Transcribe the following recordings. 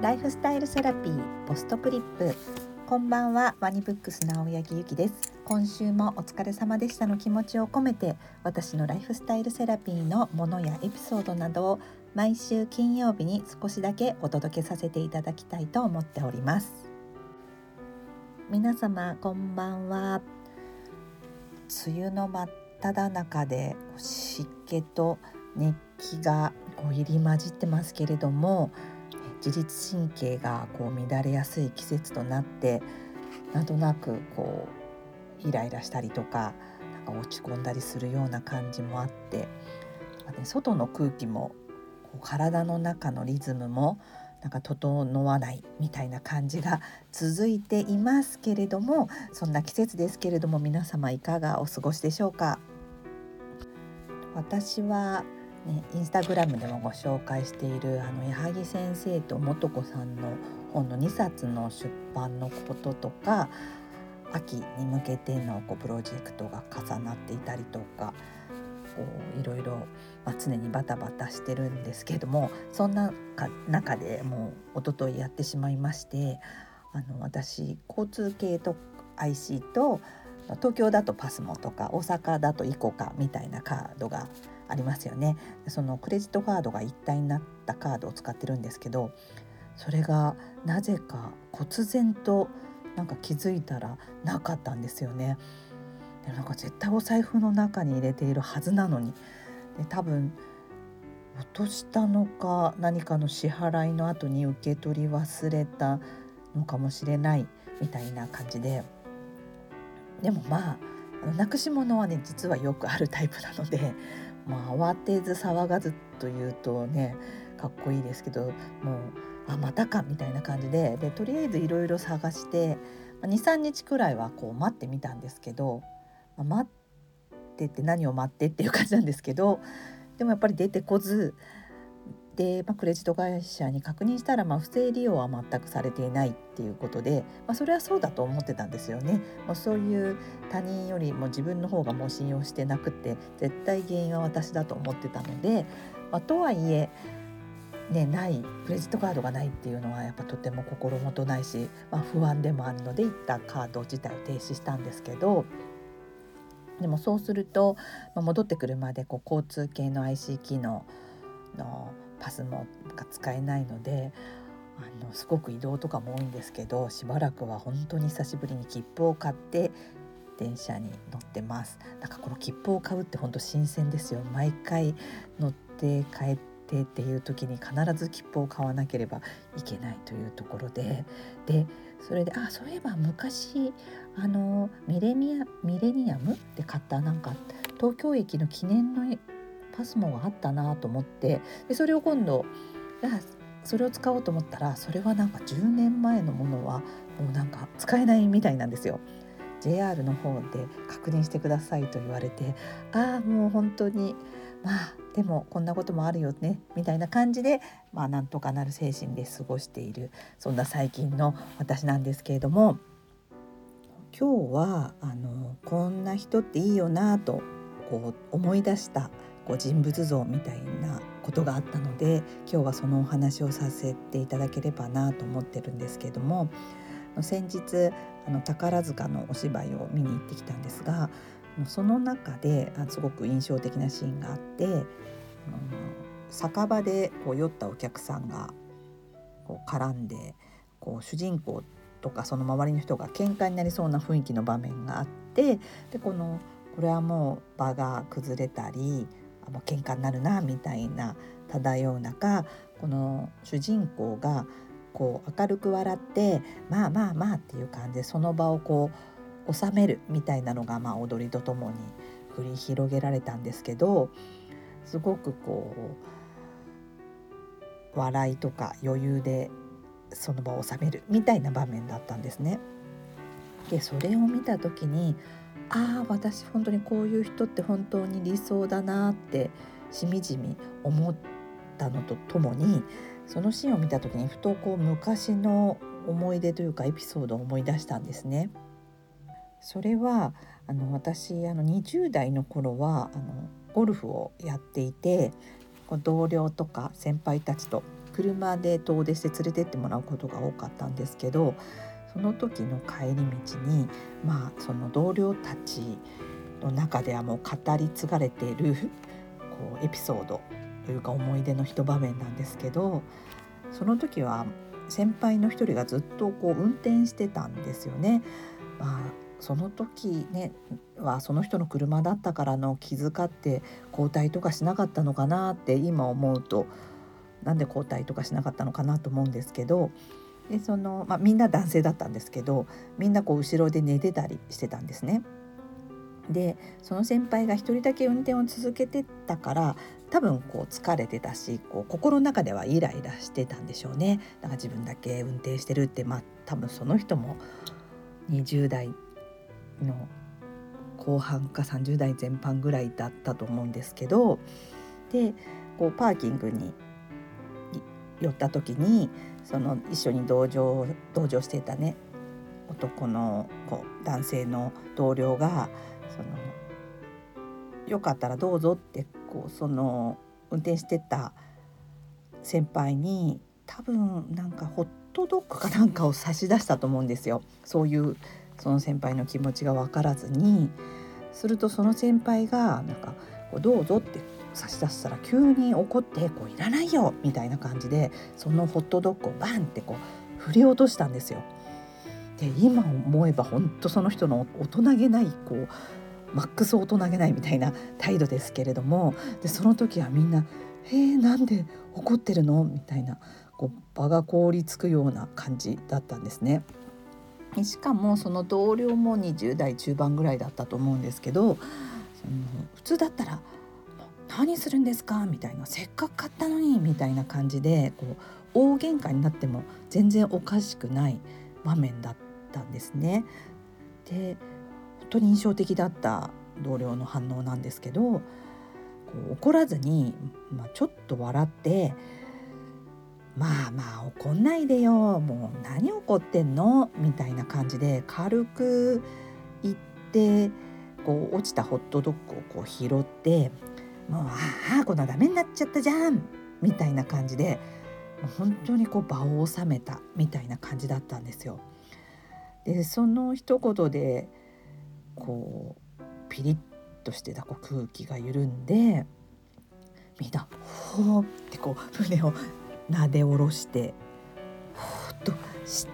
ライフスタイルセラピーポストクリップ。こんばんは、ワニブックスの青柳ゆきです。今週もお疲れ様でしたの気持ちを込めて、私のライフスタイルセラピーのものやエピソードなどを毎週金曜日に少しだけお届けさせていただきたいと思っております。皆様こんばんは。梅雨の真っ只中で湿気と熱気が入り混じってますけれども、自律神経が乱れやすい季節となって、なんとなくイライラしたりとか、落ち込んだりするような感じもあって、外の空気も体の中のリズムも整わないみたいな感じが続いていますけれども、そんな季節ですけれども、皆様いかがお過ごしでしょうか。私はインスタグラムでもご紹介している矢作先生と素子さんの本の2冊の出版のこととか、秋に向けてのプロジェクトが重なっていたりとか、いろいろ、常にバタバタしてるんですけども、そんな中でもう一昨日やってしまいまして、私交通系と IC と東京だとパスモとか大阪だとイコカみたいなカードがありますよね。そのクレジットカードが一体になったカードを使ってるんですけど、それがなぜか忽然と気づいたらなかったんですよね。で絶対お財布の中に入れているはずなのに、で多分落としたのか、何かの支払いの後に受け取り忘れたのかもしれないみたいな感じで、でもなくし物はね、実はよくあるタイプなので、慌てず騒がずというとね、かっこいいですけど、もうまたかみたいな感じで、とりあえずいろいろ探して、2、3日くらいは待ってみたんですけど、待ってって何を待ってっていう感じなんですけど、でもやっぱり出てこずで、クレジット会社に確認したら、不正利用は全くされていないっていうことで、それはそうだと思ってたんですよね。もうそういう他人よりも自分の方がもう信用してなくて、絶対原因は私だと思ってたので、とはいえないクレジットカードがないっていうのはやっぱとても心もとないし、不安でもあるので、一旦カード自体を停止したんですけど、でもそうすると、戻ってくるまで交通系の IC 機能のパスモが使えないので、すごく移動とかも多いんですけど、しばらくは本当に久しぶりに切符を買って電車に乗ってます。この切符を買うって本当新鮮ですよ。毎回乗って帰ってっていう時に必ず切符を買わなければいけないというところで、それでそういえば昔ミレニアムで買った東京駅の記念のパスモがあったなと思って、それを今度それを使おうと思ったら、それは10年前のものはもう使えないみたいなんですよ。JR の方で確認してくださいと言われて、もう本当にでもこんなこともあるよねみたいな感じで、なんとかなる精神で過ごしている、そんな最近の私なんですけれども、今日はこんな人っていいよなと思い出した人物像みたいなことがあったので、今日はそのお話をさせていただければなと思ってるんですけれども、先日宝塚のお芝居を見に行ってきたんですが、その中ですごく印象的なシーンがあって、酒場で酔ったお客さんが絡んで主人公とかその周りの人が喧嘩になりそうな雰囲気の場面があって、でこれはもう場が崩れたりもう喧嘩になるなみたいな漂う中、この主人公が明るく笑ってまあっていう感じでその場を収めるみたいなのが踊りとともに繰り広げられたんですけど、すごく笑いとか余裕でその場を収めるみたいな場面だったんですね。でそれを見た時に、私本当にこういう人って本当に理想だなってしみじみ思ったのとともに、そのシーンを見た時にふと昔の思い出というかエピソードを思い出したんですね。それは私20代の頃はゴルフをやっていて、同僚とか先輩たちと車で遠出して連れてってもらうことが多かったんですけど、その時の帰り道に、その同僚たちの中ではもう語り継がれているエピソードというか思い出の一場面なんですけど、その時は先輩の一人がずっと運転してたんですよね。その時ねはその人の車だったからの気遣って交代とかしなかったのかなって今思うと、なんで交代とかしなかったのかなと思うんですけど、でみんな男性だったんですけど、みんな後ろで寝てたりしてたんですね。でその先輩が一人だけ運転を続けてたから、多分疲れてたし、心の中ではイライラしてたんでしょうね。だから自分だけ運転してるって、多分その人も20代の後半か30代前半ぐらいだったと思うんですけど、でパーキングに寄った時に、その一緒に同乗していたね男の男性の同僚がよかったらどうぞってその運転してた先輩に多分なんかホットドッグかなんかを差し出したと思うんですよ。そういうその先輩の気持ちが分からずに、するとその先輩がなんかどうぞって差し出したら急に怒って、いらないよみたいな感じでそのホットドッグをバンって振り落としたんですよ。で今思えば本当その人の大人げないマックス大人げないみたいな態度ですけれども、でその時はみんななんで怒ってるのみたいな場が凍りつくような感じだったんですね。しかもその同僚も20代中盤ぐらいだったと思うんですけど、普通だったら何するんですかみたいな、せっかく買ったのにみたいな感じで大喧嘩になっても全然おかしくない場面だったんですね。で本当に印象的だった同僚の反応なんですけど、怒らずに、ちょっと笑って、怒んないでよ、もう何怒ってんのみたいな感じで軽く言って、落ちたホットドッグを拾って、もうこんなダメになっちゃったじゃんみたいな感じで、本当に場を収めたみたいな感じだったんですよ。でその一言でピリッとしてた空気が緩んで、みんなほーって胸をなで下ろしてほーっとして、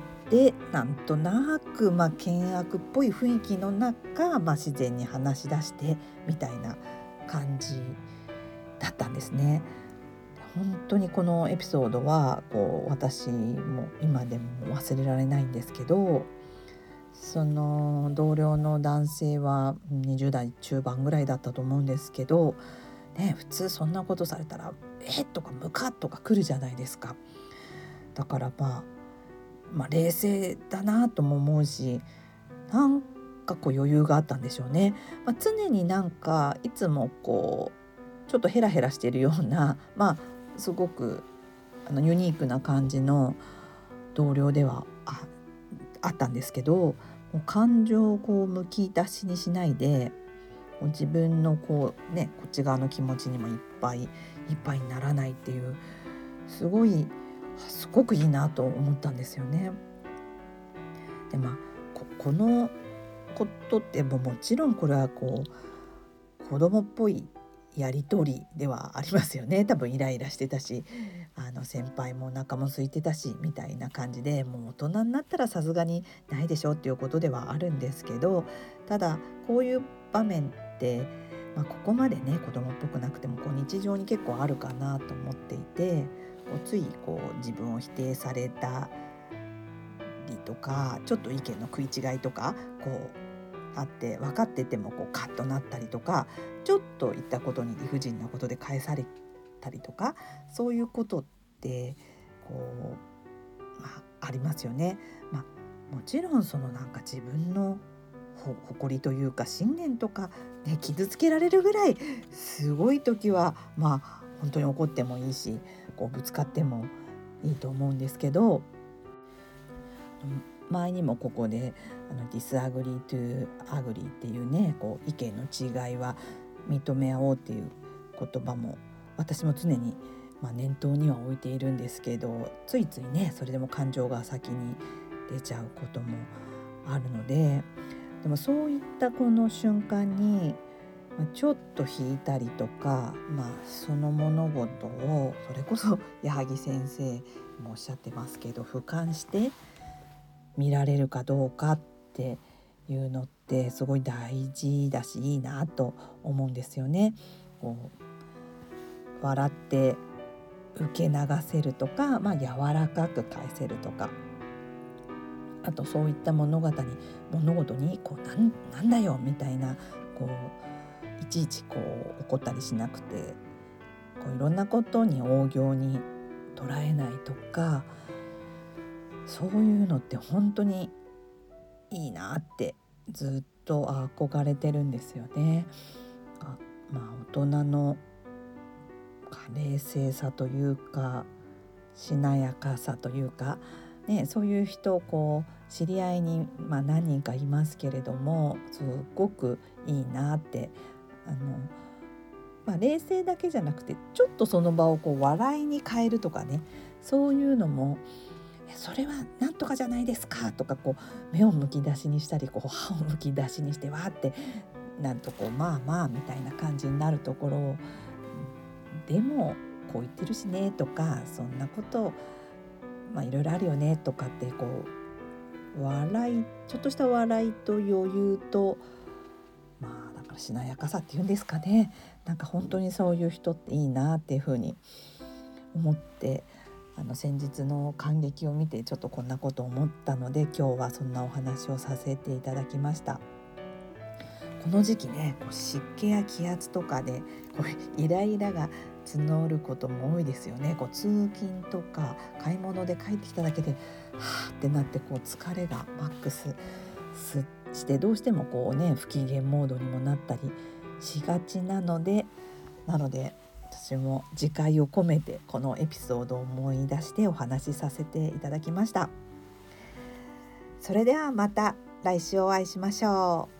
なんとなく険悪っぽい雰囲気の中、自然に話し出してみたいな感じだったんですね。本当にこのエピソードは私も今でも忘れられないんですけど、その同僚の男性は20代中盤ぐらいだったと思うんですけど、普通そんなことされたらとかムカとか来るじゃないですか。だから冷静だなとも思うし、なんか余裕があったんでしょうね。常になんかいつもちょっとヘラヘラしているような、すごくユニークな感じの同僚ではあったんですけど、もう感情をむき出しにしないで、自分のこっち側の気持ちにもいっぱいいっぱいにならないっていう、すごくいいなと思ったんですよね。でこのことってもちろんこれは子供っぽいやり取りではありますよね。多分イライラしてたし、先輩もお腹も空いてたしみたいな感じで、もう大人になったらさすがにないでしょっていうことではあるんですけど、ただこういう場面って、ここまでね子供っぽくなくても日常に結構あるかなと思っていて、つい自分を否定されたりとか、ちょっと意見の食い違いとかあって分かっててもカッとなったりとか、ちょっと言ったことに理不尽なことで返されたりとか、そういうことってありますよね。もちろんなんか自分の誇りというか信念とか、傷つけられるぐらいすごい時は本当に怒ってもいいし、ぶつかってもいいと思うんですけど、前にもここでdisagree to agree っていうね、意見の違いは認め合おうっていう言葉も私も常に念頭には置いているんですけど、ついついねそれでも感情が先に出ちゃうこともあるので、でもそういったこの瞬間にちょっと引いたりとか、その物事をそれこそ矢作先生もおっしゃってますけど、俯瞰して見られるかどうかっていうのってすごい大事だし、いいなと思うんですよね。こう笑って受け流せるとか、柔らかく返せるとか、あとそういった物事になんだよみたいな、いちいち怒ったりしなくて、いろんなことに大行に捉えないとか、そういうのって本当にいいなってずっと憧れてるんですよね。大人の冷静さというか、しなやかさというか、そういう人を知り合いに、何人かいますけれども、すごくいいなって冷静だけじゃなくて、ちょっとその場を笑いに変えるとかね、そういうのもそれはなんとかじゃないですかとか、目をむき出しにしたり、歯をむき出しにしてわーってなんとみたいな感じになるところを、でもこう言ってるしねとか、そんなこといろいろあるよねとかって、ちょっとした笑いと余裕と、だからしなやかさっていうんですかね、本当にそういう人っていいなっていうふうに思って、先日の感激を見てちょっとこんなこと思ったので、今日はそんなお話をさせていただきました。この時期ね、湿気や気圧とかでイライラが募ることも多いですよね。通勤とか買い物で帰ってきただけではーってなって、疲れがマックスして、どうしても不機嫌モードにもなったりしがちなので、私も自戒を込めてこのエピソードを思い出してお話しさせていただきました。それではまた来週お会いしましょう。